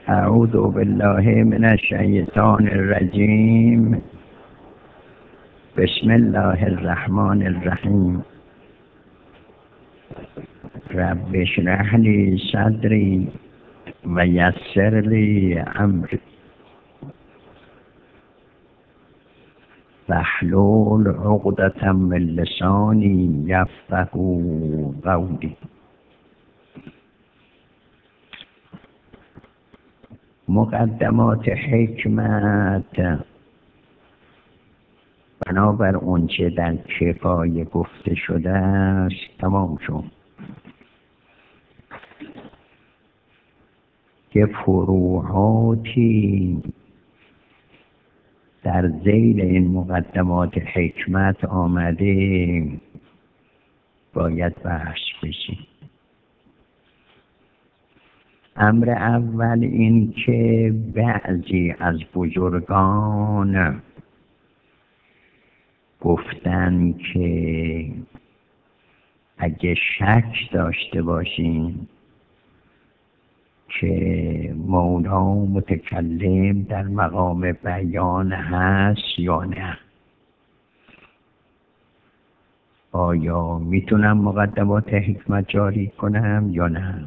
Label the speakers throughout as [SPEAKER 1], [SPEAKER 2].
[SPEAKER 1] اعوذ بالله من الشیطان الرجیم. بسم الله الرحمن الرحیم. رب اشرح لی صدری و یسر لی امری واحلل عقدة من لسانی یفقهوا قولی. مقدمات حکمت بنابر اونچه در کفایه گفته شده است تمام شد. که فروعاتی در ذیل این مقدمات حکمت آمده باید بحث بشه. امر اول این که بعضی از بزرگان گفتن که اگه شک داشته باشیم که مولا متکلم در مقام بیان هست یا نه، آیا میتونم مقدمات حکمت جاری کنم یا نه؟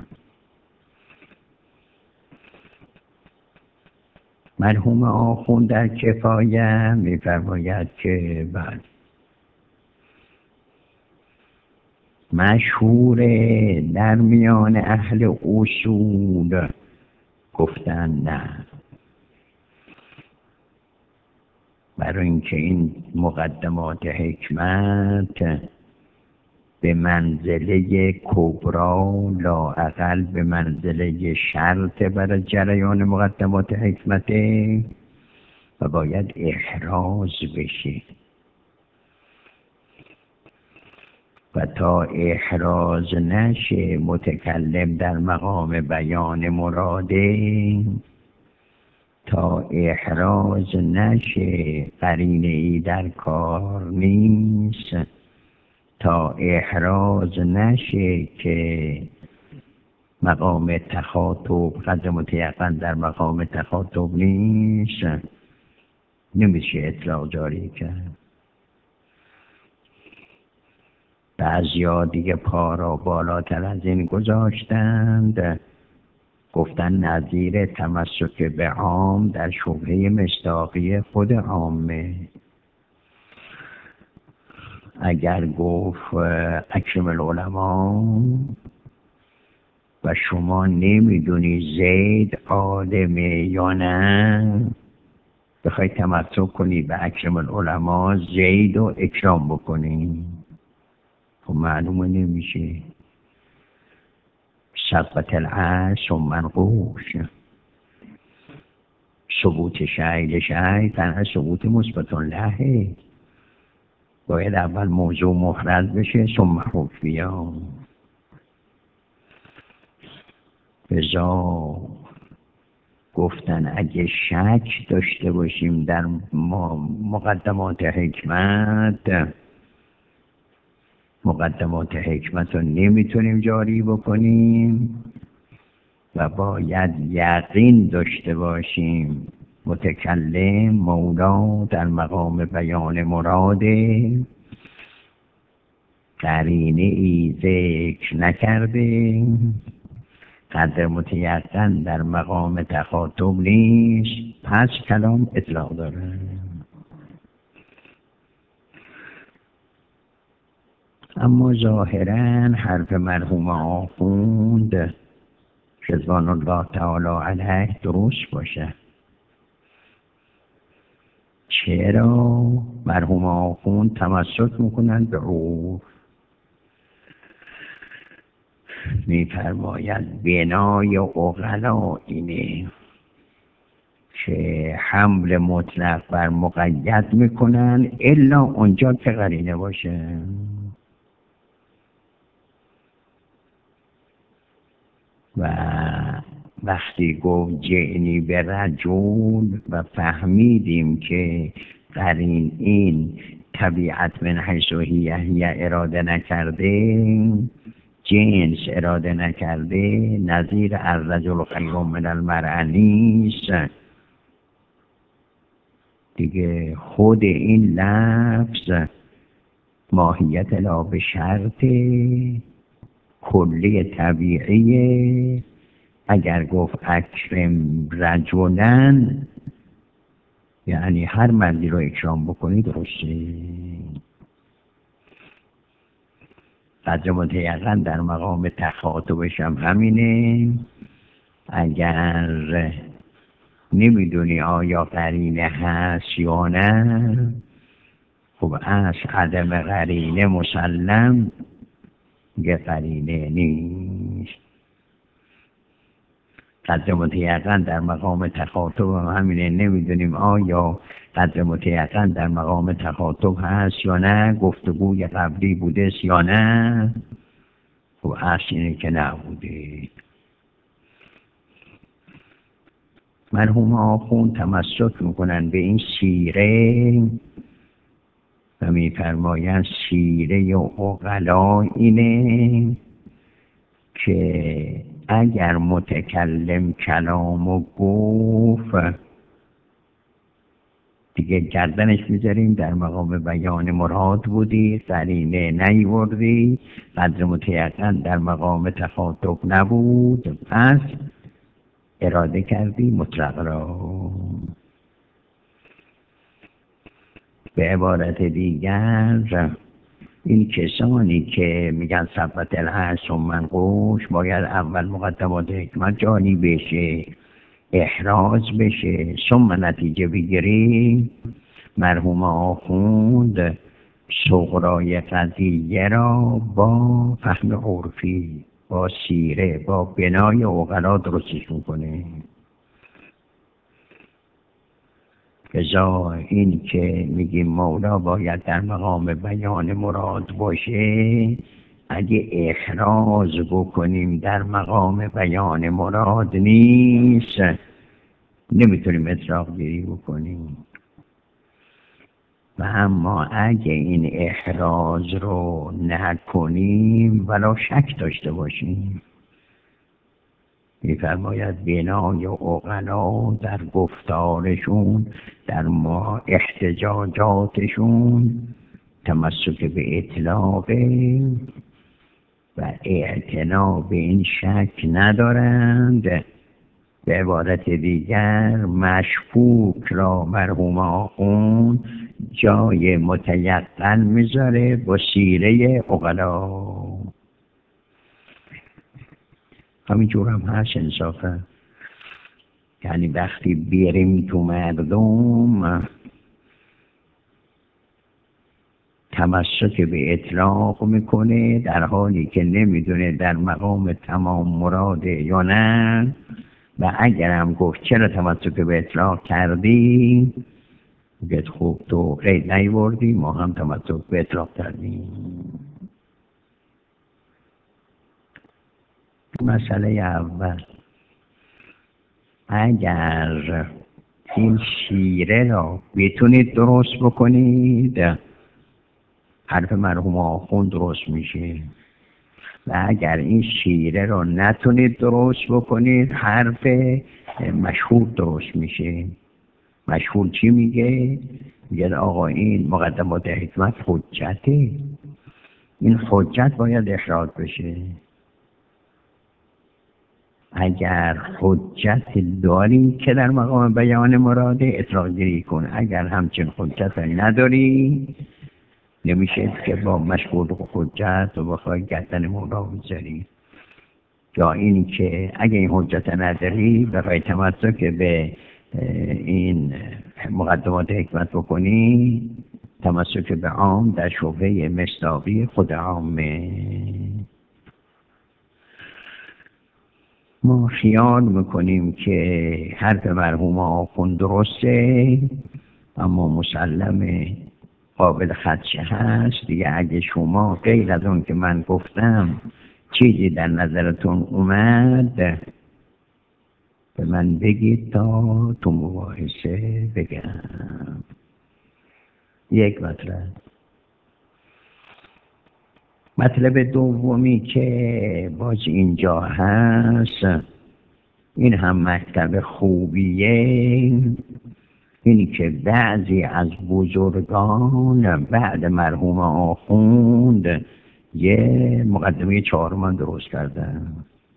[SPEAKER 1] مرحوم آخوند در کفایه می‌فرماید که بله، مشهوره در میان اهل اصول گفتن نه، برای اینکه این مقدمات حکمت به منزله کبرا لااقل به منزله شرط برای جریان مقدمات حکمته و باید احراز بشه و تا احراز نشه متکلم در مقام بیان مراده، تا احراز نشه قرینه ای در کار نیست، تا احراز نشه که مقام تخاطب قدر متیقن در مقام تخاطب نیست، نمیشه اطلاق جاری کرد. بعضیا دیگه پا را بالاتر از این گذاشتند، گفتن نظیر تمسک به عام در شبهه مصداقی خود عامه. اگر گفت اکرم العلماء و شما نمیدونی زید عالمه یا نه، بخوای تمسک کنی به اکرم العلماء زید و اکرام بکنی، خب معلومه نمیشه. ثبت العرش و منقوش، ثبوت شیء لشیء تنها ثبوت مثبت له، باید اول موضوع محرز بشه ثم حکم. بذا گفتن اگه شک داشته باشیم در مقدمات حکمت، مقدمات حکمت رو نمیتونیم جاری بکنیم و باید یقین داشته باشیم متکلم مولا در مقام بیان مراده، قرینه ای ذکر نکرده، قدر متیقن در مقام تخاطب نیست، پس کلام اطلاق داره. اما ظاهراً حرف مرحوم آخوند رضوان الله تعالی علیه درست باشه. چرا مرحوم آخوند تمسک میکنن به عرف؟ میفرماید بنای عقلا اینه که حمل مطلق بر مقید میکنن الا اونجا که قرینه باشه. و وقتی گفت جعنی به رجل و فهمیدیم که قرین این طبیعت من حیث هی اراده نکرده، جنس اراده نکرده نظیر الرجل خیر من المرء نیست دیگه. خود این لفظ ماهیت لا به شرط کلی طبیعیه. اگر گفت اکرم رجلن یعنی هر مردی رو اکرام بکنی درسته. قدر متیقن در مقام تخاطبش هم همینه. اگر نمیدونی آیا قرینه هست یا نه، خب از عدم قرینه مسلم یه قرینه نیست. قدر متیقن در مقام تخاطب هم همینه. نمیدونیم آیا قدر متیقن در مقام تخاطب هست یا نه، گفتگوی قبلی بوده یا نه، خب اصل اینه که نبوده. مرحوم آخوند تمسک میکنن به این سیره و میفرمایند سیره عقلا اینه که اگر متکلم کلامو گفت دیگه گردنش میذاریم، در مقام بیان مراد بودی، قرینه نیوردی، قدر متیقن در مقام تخاطب نبود، پس اراده کردی مطلق را. به عبارت دیگر این کسانی که میگن ثبت الحس و منقوش باید اول مقدمات حکمت جاری بشه، احراز بشه، ثم نتیجه بگیری. مرحوم آخوند صغرای قضیه را با فهم عرفی، با سیره، با بنای عقلا درستش میکنه. ازا این که میگیم مولا باید در مقام بیان مراد باشه، اگه احراز بکنیم در مقام بیان مراد نیست نمیتونیم اطلاق گیری بکنیم. و اما اگه این احراز رو نکنیم ولا شک داشته باشیم، میفرماید بنای عقلا در گفتارشون، در ما احتجاجاتشون تمسک به اطلاق و اعتنا به این شک ندارند. به عبارت دیگر مشکوک را مرحوم آخوند جای متیقن میذاره با سیره عقلا. همینجور هم هست انصافا. یعنی وقتی بیریم تو مردم تمسک به اطلاق میکنه در حالی که نمیدونه در مقام تمام مراده یا نه. و اگر هم گفت چرا تمسک به اطلاق کردی، بگید خوب تو قید نیوردی، ما هم تمسک به اطلاق کردیم. مسئله اول، اگر این شیره را بتونید درست بکنید حرف مرحوم آخوند درست میشه، و اگر این شیره را نتونید درست بکنید حرف مشهور درست میشه. مشهور چی میگه؟ میگه آقا این مقدمات حکمت حجته، این حجت باید احراز بشه. اگر حجت داری که در مقام بیان مراده اطلاق گیری کن، اگر همچین حجت نداری نمیشه که با مشغول حجت و بخوای گردن مولا بذاری. یا این که اگر این حجت نداری بخوای تمسک به این مقدمات حکمت بکنی، تمسک به عام در شبهه مصداقی خود عامه. ما خیال میکنیم که حرف مرحوم آخوند درسته، اما مسلمه قابل خدشه هست دیگه. اگه شما غیر از اون که من گفتم چیزی در نظرتون اومد به من بگید تا تو مباحثه بگم. یک مطلب، مطلب دومی که باز اینجا هست، این هم مطلب خوبیه، اینی که بعضی از بزرگان بعد مرحوم آخوند یه مقدمه چهارم درست کردن.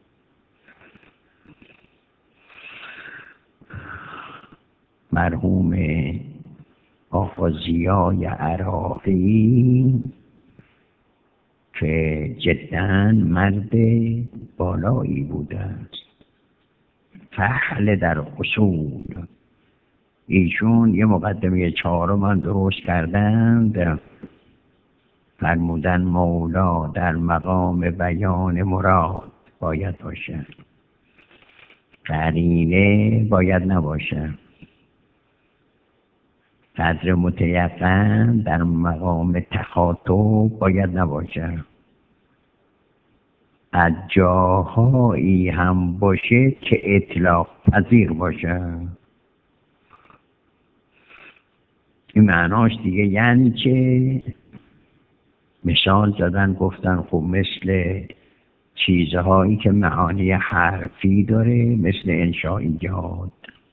[SPEAKER 1] مرحوم آقا ضیای عراقی که جداً مرد بالایی بوده است، فحل در اصول، ایشون یه مقدمه چهارم درست کردند، فرمودن مولا در مقام بیان مراد باید باشه، قرینه باید نباشه، قدر متیقن در مقام تخاطب باید نباشه، از جاهایی هم باشه که اطلاق پذیر باشه. این معناش دیگه یعنی که مثال زدن گفتن خب مثل چیزهایی که معانی حرفی داره، مثل انشائیات،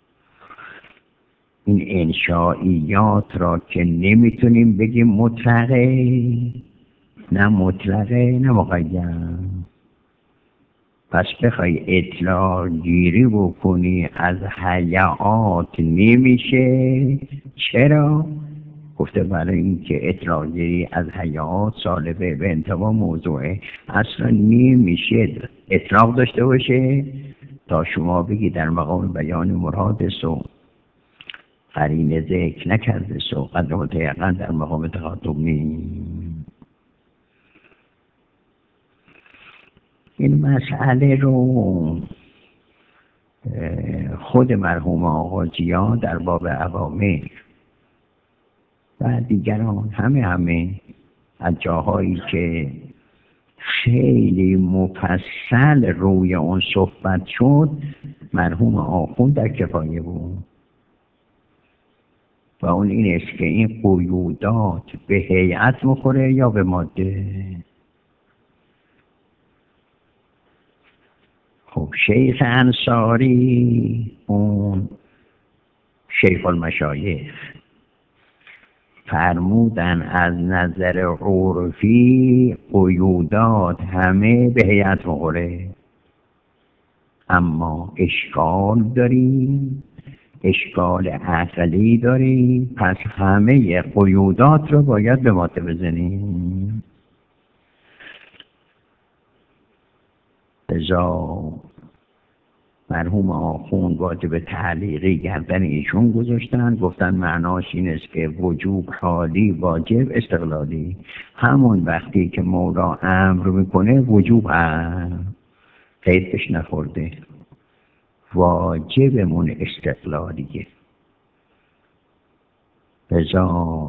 [SPEAKER 1] این انشائیات را که نمیتونیم بگیم مطلقه، نه مطلقه نه مقید، پس بخوای اطلاق گیری بکنی از هیئات نمیشه. چرا؟ گفته برای اینکه اطلاق گیری از هیئات سالبه به انتوا موضوعه، اصلا نمیشه اطلاق داشته باشه تا شما بگی در مقام بیان مراد سو قرینه ذکر نکرده سو قدر متیقن در مقام تخاطب نیم. این مسئله رو خود مرحوم آقا ضیا در باب اوامر و دیگران همه از جاهایی که خیلی مفصل روی اون صحبت شد، مرحوم آخوند در کفایه بود و اون این است که این قیودات به هیئت مخوره یا به ماده. خب شیخ انصاری اون شیخ المشایخ فرمودن از نظر عرفی قیودات همه به هیئت مخوره، اما اشکال داریم، اشکال عقلی داریم، پس همه قیودات رو باید به ماده بزنیم. لذا مرحوم آخوند واجب تعلیقی گردن ایشون گذاشتن، گفتن معناش این است که وجوب حالی، واجب استقلالی. همون وقتی که مولا امر میکنه وجوب هم قید بهش نخورده، واجبمون استقلالیه. لذا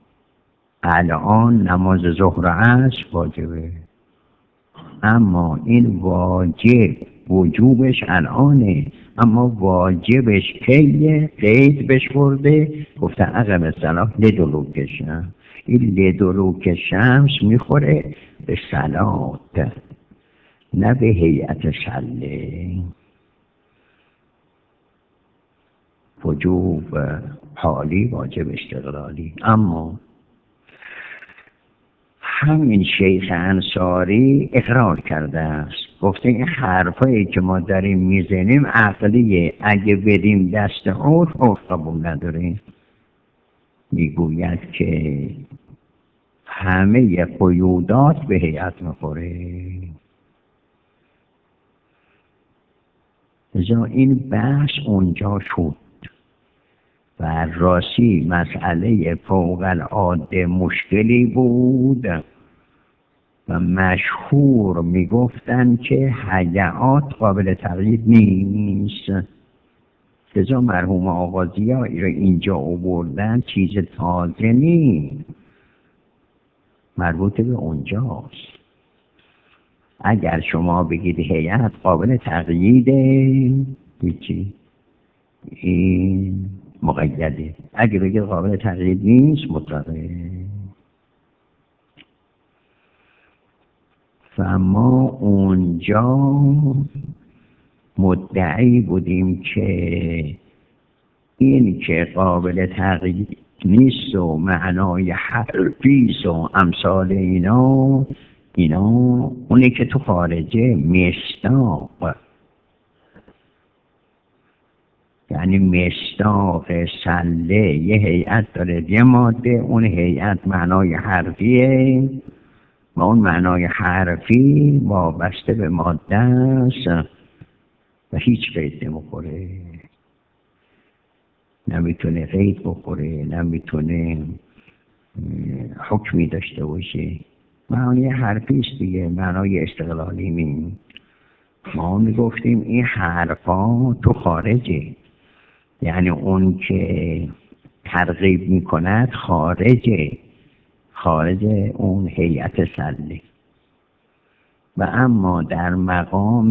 [SPEAKER 1] الان نماز ظهر و عصر واجبه، اما این واجب وجوبش الانه، اما واجبش کیه؟ قید بهش خورده، گفته عقب الصلاة لدلوک الشمس. این لدلوک شمس میخوره به صلات نه به هیئت صله. وجوب حالی، واجب استقلالی. اما همین شیخ انصاری اقرار کرده است، گفته این حرفایی که ما داریم میزنیم عقلیه، اگه بدیم دست عرف قبول نداریم. میگوید که همه قیودات به هیئت میخوره. لذا این بحث اونجا شد و راستی مسئله فوق العاده مشکلی بود و مشهور میگفتن که هیئات قابل تغییر نیست. لذا مرحوم آقا ضیا رو اینجا آوردن، چیز تازه نیست، مربوط به اونجاست. اگر شما بگید هیئت قابل تغییره، هیچی، این مقیده. اگر بگید قابل تغییر نیست، مطلقه. و ما اونجا مدعی بودیم که این که قابل تغییر نیست و معنای حرفیست و امثال اینا اونی که تو خارجه مصداق، یعنی مصداق سله یه هیئت داره، یه ماده، اون هیئت معنای حرفیه و اون معنای حرفی وابسته به ماده است و هیچ قید نمیخوره، نمیتونه قید بخوره، نمیتونه حکمی داشته باشه. معنی حرفی است دیگه، معنای استقلالی نیست. ما میگفتیم این حرفا تو خارجه، یعنی اون که ترغیب میکند خارج اون هیئت سله. و اما در مقام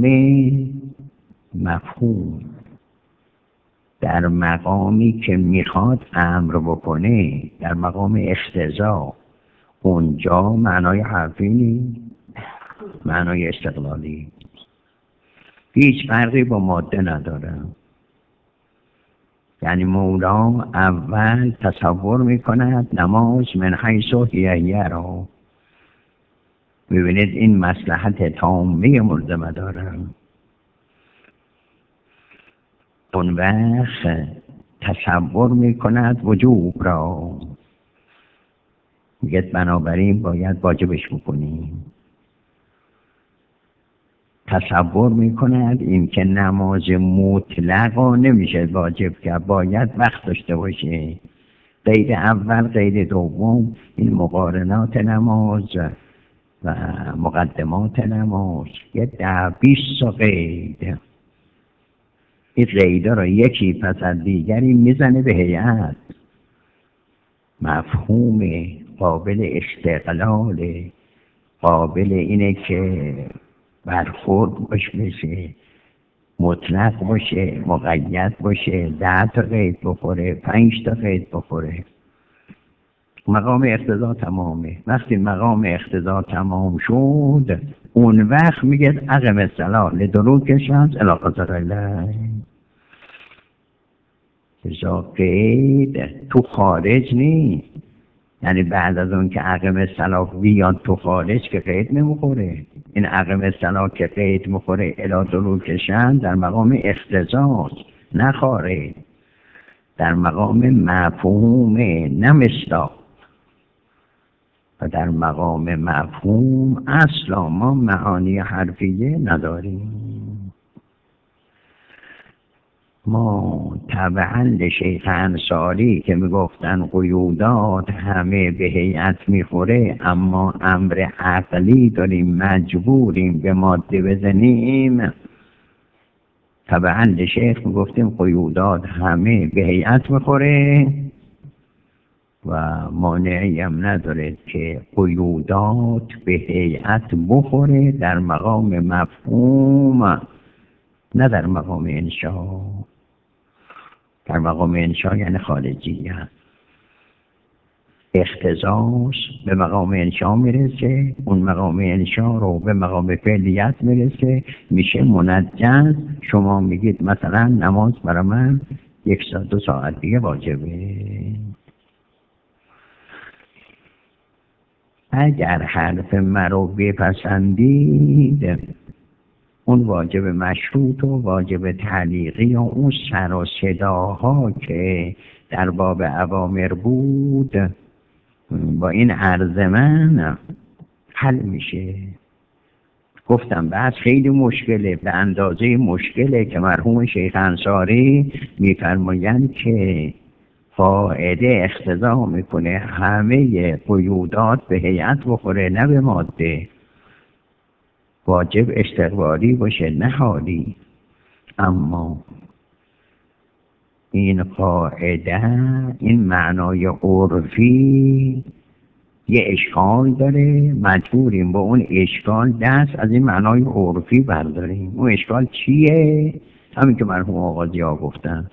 [SPEAKER 1] مفهوم، در مقامی که میخواد امر بکنه، در مقام اقتضا، اونجا معنای حرفی نیست، معنای استقلالی، هیچ فرقی با ماده نداره. یعنی مولا اول تصور میکند نماز من حیث هیه را، ببینید این مصلحت تامه ملزمه داره. اون وقت تصور میکند وجوب را، میگه بنابراین باید واجبش بکنیم. تصور میکند این که نماز مطلقا نمیشه واجب کرد، باید وقت داشته باشه. قید اول، قید دوم، این مقارنات نماز و مقدمات نماز، یه 10-20 قید، این قیدا رو یکی پس از دیگری میزنه به هیئت. مفهوم قابل استقلال، قابل اینه که برخورد بشه، مطلق باشه، مقید باشه، 10 تا قید بخوره، 5 تا قید بخوره. مقام اقتضا تمامه. وقتی مقام اقتضا تمام شد، اون وقت میگه اقم الصلاة لدلوک الشمس الی غسق الليل. بجا قید تو خارج نیست، یعنی بعد از اون که اقم الصلاة بیاد تو خارج که قید نمیخوره. این اقم الصلاة که قید میخوره الی دلوک الشمس در مقام اقتضاست، نه خارج، در مقام مفهوم، نه مصداق. و در مقام مفهوم اصلا ما معانی حرفیه نداریم. ما تبعا لشیخ انصاری که میگفتن قیودات همه به هیئت میخوره، اما امر عقلی داریم مجبوریم به ماده بزنیم، تبعا لشیخ میگفتیم قیودات همه به هیئت میخوره و مانعی هم نداره که قیودات به هیئت بخوره در مقام مفهوم، نه در مقام انشا. در مقام انشا یعنی خارجیت، اقتضاش به مقام انشا میرسه، اون مقام انشا رو به مقام فعلیت میرسه، میشه منجز. شما میگید مثلا نماز برای من 1-2 ساعت دیگه واجبه. اگر حرف مرا بپسندید، اون واجب مشروط و واجب تعلیقی و اون سر و صداها که در باب اوامر بود با این عرض من حل میشه. گفتم بعد خیلی مشکله، به اندازه مشکله که مرحوم شیخ انصاری میفرمایند که قاعده اقتضا میکنه همه قیودات به هیئت بخوره، نه به ماده. واجب استقبالی باشه، نه حالی. اما این قاعده، این معنای عرفی یه اشکال داره، مجبوریم با اون اشکال دست از این معنای عرفی برداریم. اون اشکال چیه؟ همین که مرحوم آغازی ها گفتن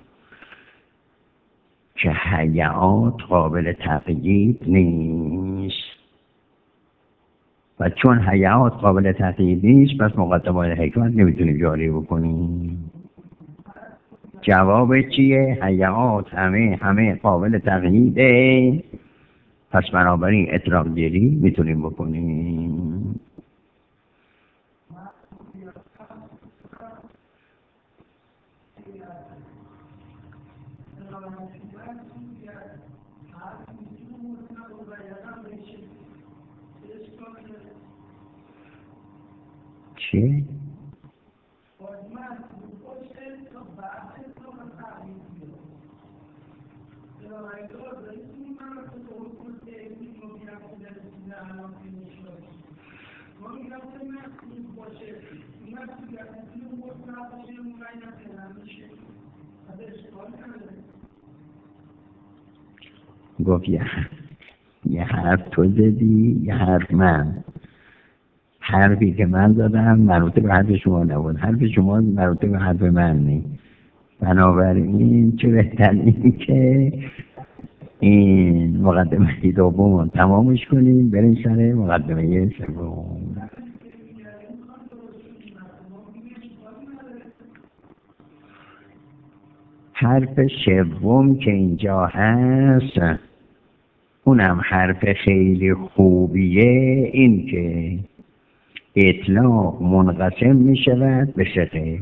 [SPEAKER 1] که هیئات قابل تقیید نیست. و چون حیات قابل تغییر نیست پس مقدمات حکمت نمیتونیم جاری بکنیم. جواب چیه؟ حیات همه قابل تغییره، پس بنابراین اطلاق گیری میتونیم بکنیم. چه؟ گفت یه حرف تو زدی، یه حرف من. حرفی که من زدم مربوط به حرف شما نبود، حرف شما مربوط به حرف من نیست. بنابراین چه بهتر این که این مقدمه دوم رو تمامش کنیم، بریم سر مقدمه سوم. حرف سوم که اینجا هست اونم حرف خیلی خوبیه، این که اطلاق منقسم می شود به سه قسم: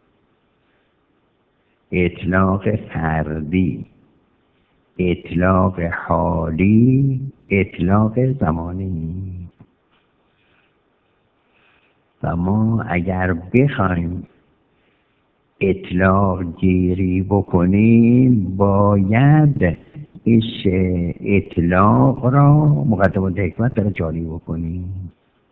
[SPEAKER 1] اطلاق فردی، اطلاق حالی، اطلاق زمانی. و ما اگر بخوایم اطلاق گیری بکنیم باید ایش اطلاق را مقدمات حکمت داره جاری بکنیم.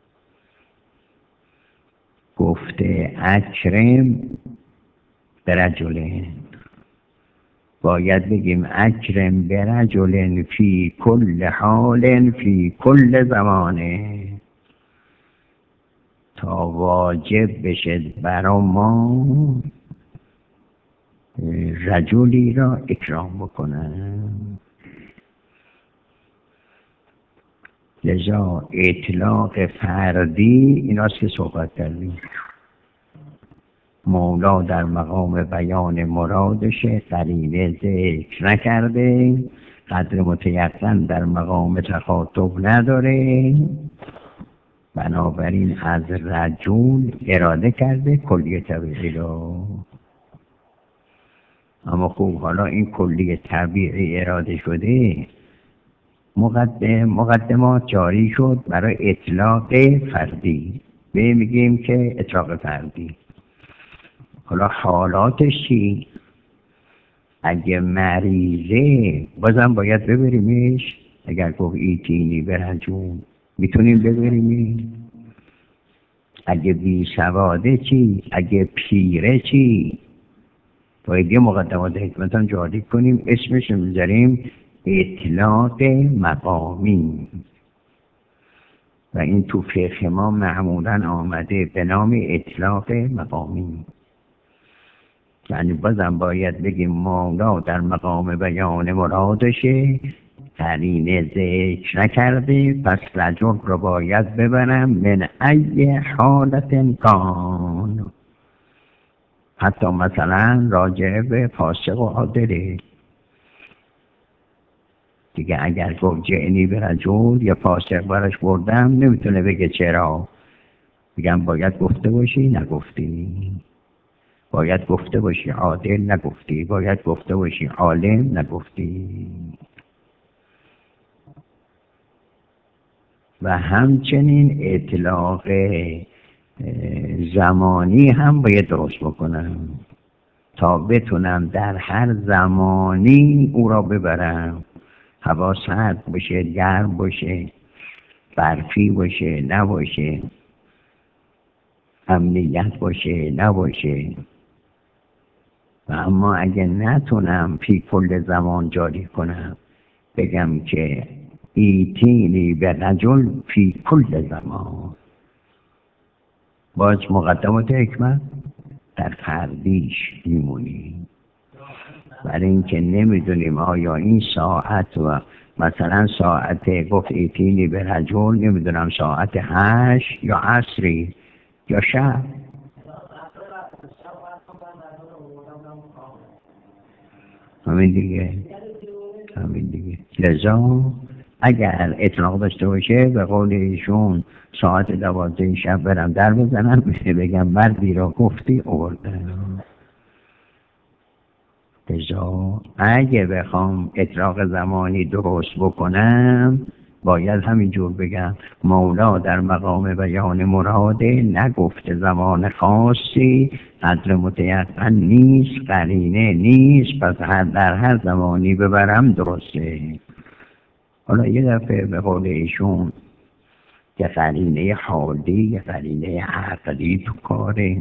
[SPEAKER 1] گفته اکرم برجلن، باید بگیم اکرم برجلن فی کل حال فی کل زمانه، تا واجب بشه برا ما رجلی را اکرام بکنن. لذا اطلاق فردی ایناست که صحبت کردیم. مولا در مقام بیان مرادش قرینه ذکر نکرده، قدر متیقن در مقام تخاطب نداره، بنابراین از رجل اراده کرده کلیه طبیعی رو. اما خوب حالا این کلیه طبیعی اراده شده، مقدمات جاری شد برای اطلاق فردی، میگیم که اطلاق فردی. حالا حالاتش چی؟ اگه مریضه بازم باید ببریمش. اگر گفت ایتینی برنجون میتونیم ببریمش. اگه بی سواده چی؟ اگه پیره چی؟ باید یه مقدمات حکمت هم جاری کنیم، اسمش رو میذاریم اطلاق مقامی. و این تو فقه ما معمولا آمده به نام اطلاق مقامی. یعنی بازم باید بگیم مولا در مقام بیان مرادشه قرینه ذکر نکرده، پس رجل رو باید ببرم من ای حالت کان، حتی مثلا راجع به فاسق و عادله دیگه. اگر گفت جعنی به رجل یا فاسق برش بردم نمیتونه بگه چرا، بگم باید گفته باشی نگفتی، باید گفته باشی عادل نگفتی، باید گفته باشی عالم نگفتی. و همچنین اطلاق زمانی هم باید درست بکنم تا بتونم در هر زمانی او را ببرم. هوا سرد باشه، گرم باشه، برفی باشه نباشه، امنیت باشه نباشه. و اما اگه نتونم فی کل زمان جاری کنم، بگم که ایتینی به رجل فی کل زمان، باز مقدمات حکمت در فردیش میمونی. برای اینکه نمیدونیم آیا این ساعت و مثلا ساعت گفت ایتینی به رجل، نمیدونم ساعت 8 یا عصری یا شب. همین دیگه لذا اگر اطلاق داشته باشه به قول ایشون ساعت 12 شب برم در بزنم بگم مردی را گفتی آوردم. لذا اگه بخوام اطلاق زمانی درست بکنم باید همینجور بگم مولا در مقام بیان مراده نگفته زمان خاصی، قدر متیقن نیست، قرینه نیست، پس در هر زمانی ببرم درسته. حالا یه دفعه به قول ایشون که قرینه حالی یه قرینه عقلی تو کاره،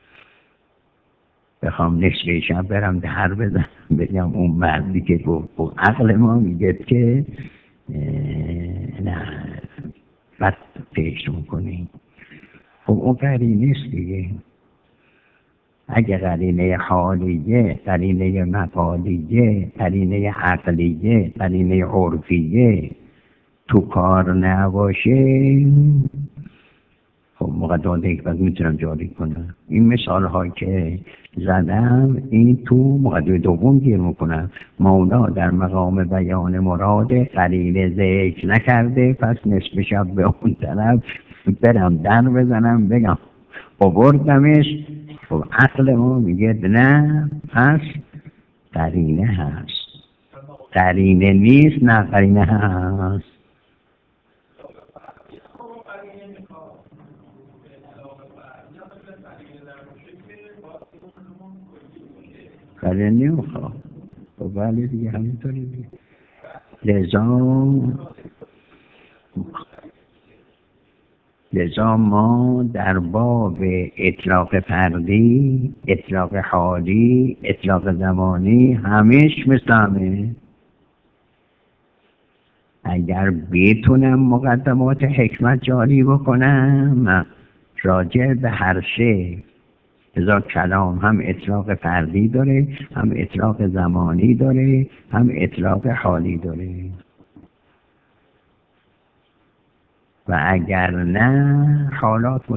[SPEAKER 1] بخوام نصف شب برم در بزنم بگم اون مردی که گفت عقل ما میگه که نه بد پیش میکنیم. خب اون قرینه است دیگه. اگه قرینه حالیه، قرینه مقالیه، قرینه عقلیه، قرینه عرفیه تو کار نباشه، خب مقدمات حکمت میتونم جاری کنم. این مثال هایی که زدم این تو مقدمه دوم گیر میکنم. مولا در مقام بیان مراد قرینه ذکر نکرده، پس نصف شب به اون طرف برم در بزنم بگم آوردمش. خب عقل ما میگه نه، پس قرینه هست. قرینه نیست، نه قرینه هست. قرینه نمیخواد. خب بله دیگه همینطوری دیگه. لذا ما در باب اطلاق فردی، اطلاق حالی، اطلاق زمانی همیش مثل همه. اگر بتونم مقدمات حکمت جاری بکنم راجع به هر شی، لذا کلام هم اطلاق فردی داره، هم اطلاق زمانی داره، هم اطلاق حالی داره. و اگر نه حالات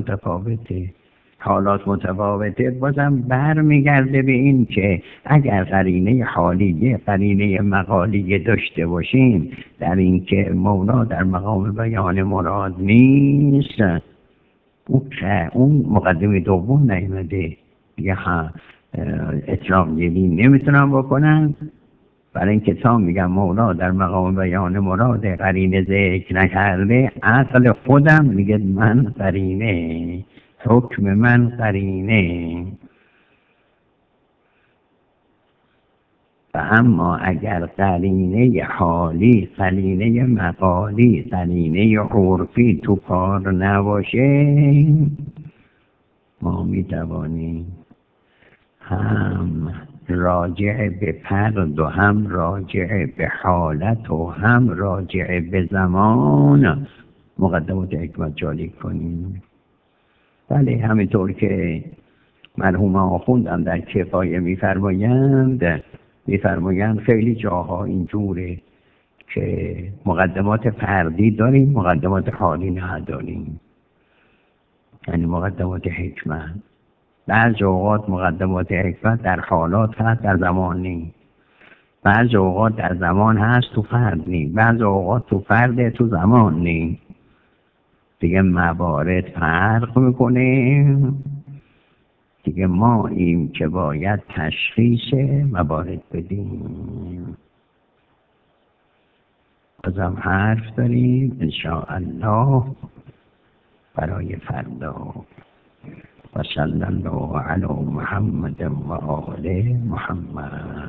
[SPEAKER 1] متفاوته بازم برمیگرده به این که اگر قرینه حالیه قرینه مقالیه داشته باشیم در این که مولا در مقام بیان مراد نیست، اون مقدمه دوم نیامده دیگه. اطلاق جدی نمیتونم بکنم برای این کتاب میگم مولا در مقام بیان مراد قرینه ذکر نکرده، عقل خودم میگه من قرینه، حکم من قرینه. و اما اگر قرینه حالی، قرینه مقالی، قرینه عرفی تو کار نباشه ما میتوانیم هم راجع به پرد و هم راجع به حالت و هم راجع به زمان مقدمات حکمت جاری کنیم. بله همینطور که مرحوم آخوندم در کفایه میفرمایند خیلی جاها اینجوره که مقدمات فردی داریم، مقدمات حالی نداریم، یعنی مقدمات حکمت. بعض اوقات مقدمات حکمت در حالات هست، در زمان نیست. بعض اوقات در زمان هست، تو فرد نیست. بعض اوقات تو فرد، تو زمان نیست. دیگه موارد فرق میکنه دیگه. ما این که باید تشخیص موارد بدیم. بازم حرف داریم انشاءالله برای فردا. و صلی الله علی محمد و آل محمد.